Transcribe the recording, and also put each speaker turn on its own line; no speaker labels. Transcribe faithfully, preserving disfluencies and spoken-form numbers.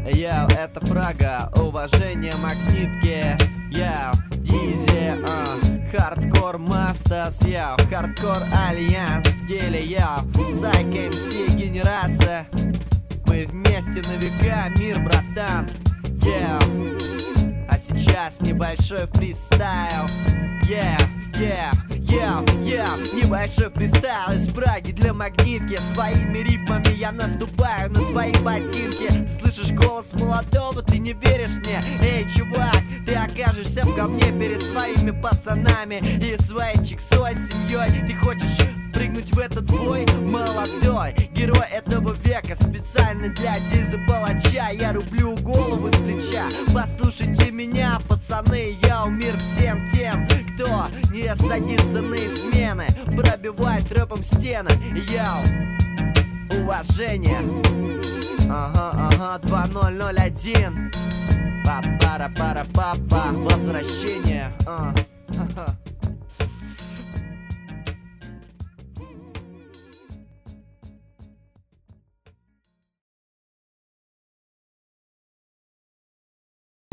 Йоу, это Прага, уважение магнитки. Йоу, Дизи, а, хардкор Мастас, йоу, хардкор Альянс в деле, йоу, Сайк эм си генерация. Мы вместе на века, мир, братан. Йоу, а сейчас небольшой фристайл. Yeah, yeah, yeah, yeah. Небольшой фристайл из Праги для магнитки. Своими рифмами я наступаю на твои ботинки. Ты слышишь голос молодого, ты не веришь мне. Эй, чувак, ты окажешься в говне перед своими пацанами и своей чиксой, семьей. Ты хочешь прыгнуть в этот бой? Молодой герой этого века, специально для Дизы Палача. Я рублю голову с плеча. Послушайте меня, пацаны. Я мир всем тем, кто не садится на измены, пробивает рэпом стены. Йоу, уважение. Ага, ага, два ноль ноль один. Па-пара-пара-папа. Возвращение. А, ха-ха.